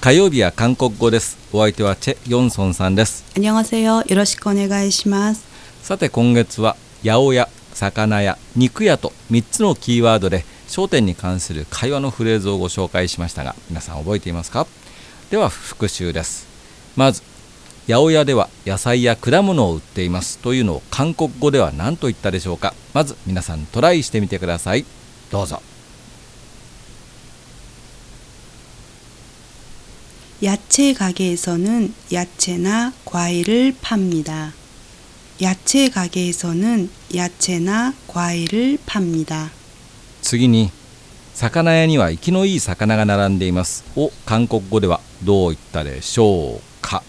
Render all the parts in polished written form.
火曜日は韓国語です。お相手はチェ・ヨンソンさんです。 안녕하세요。よろしくお願いします。 さて今月は八百屋、魚屋、肉屋と3つのキーワードで商店に関する会話のフレーズをご紹介しましたが、皆さん覚えていますか？では復習です。まず八百屋では野菜や果物を売っていますというのを韓国語では何と言ったでしょうか？まず皆さんトライしてみてください。どうぞ。 야채 가게에서는 야채나 과일을 팝니다. 야채 가게에서는 야채나 과일을 팝니다. 次に魚屋には生きのいい魚が並んでいますを韓国語ではどう言ったでしょうか？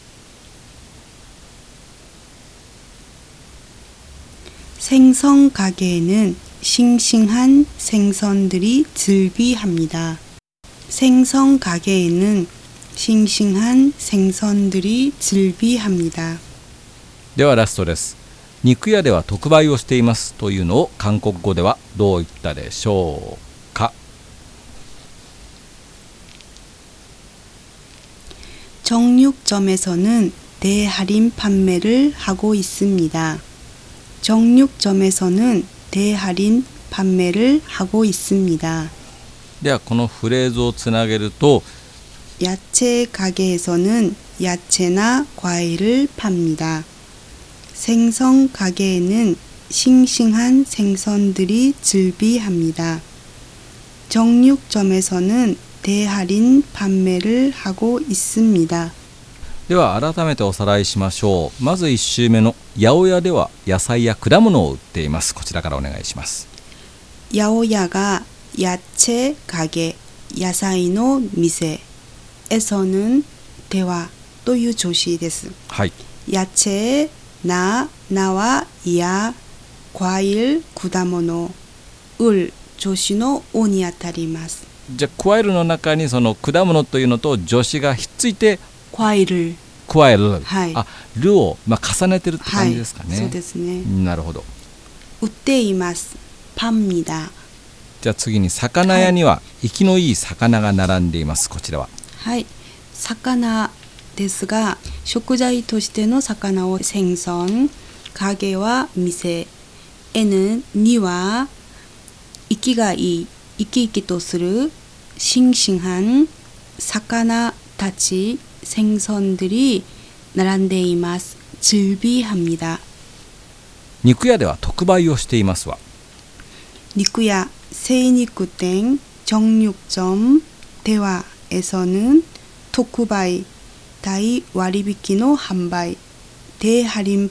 생선 가게에는 싱싱한 생선들이 즐비합니다. 생선 가게에는 싱싱한 생선들이 즐비합니다. ではラストです。肉屋では特売をしていますというのを韓国語ではどう言ったでしょうか？ 정육점에서는 대할인 판매를 하고 있습니다. 정육점에서는 대할인 판매를 하고 있습니다. ではこのフレーズをつなげると 야채 가게에서는 야채나 과일을 팝니다. 생선 가게에는 싱싱한 생선들이 즐비합니다. 정육점에서는 대할인 판매를 하고 있습니다. では改めておさらいしましょう。まず1週目の八百屋では野菜や果物を売っています。こちらからお願いします。 야오야가 야채 가게, 야사이노 미세에서는 대화 という助詞です。 はい。 야채, 나와 야, 과일,果物, 을助詞のおにあたります。 じゃあ加えるの中にその果物というのと助詞がひっついて加える。 加える。 はい。 るを、重ねてるって感じですかね。 はい、そうですね。 なるほど。 売っています。팝니다。 じゃあ次に魚屋には生きのいい魚が並んでいます。こちらは。 はい。魚ですが、食材としての魚を생선、가게は店、에는には生きがいい、生き生きとする싱싱한魚たち、생선들이並んでいます。즐비합니다。 肉屋では特売をしていますわ。 肉屋、精肉店、정육점、대화에서는特売、大割引の販売、대할인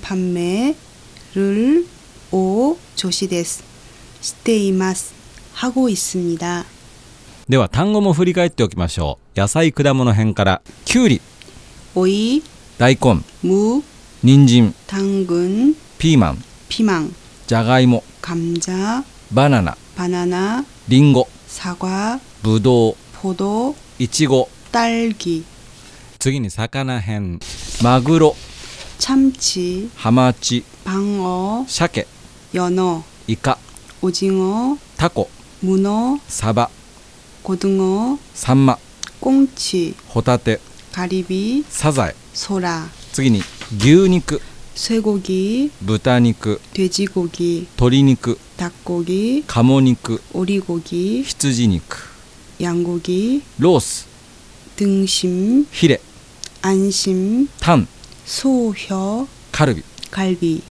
판매를を助詞です。しています。하고 있습니다。 では単語も振り返っておきましょう。野菜果物編からきゅうり、 おい、 大根、 무、 人参、 당근、 ピーマン、 피망、 じゃがいも、 감자、 バナナ、 바나나、 リンゴ、 사과、 ぶどう、 포도、 いちご。 딸기、 次に魚編、マグロ、 참치、 ハマチ、 방어、 鮭、 연어、 イカ、 오징어、 タコ、 문어、 サバ、 고등어、 サンマ、 꽁치、 ホタテ、 가리비、 サザエ。 소라、 次に牛肉、 쇠고기、 豚肉、 돼지고기、 鶏肉、 닭고기、 鴨肉、 오리고기、 羊肉、 양고기、 ロース、 등심、 ヒレ、 안심、 タン、 소혀、 カルビ。 갈비。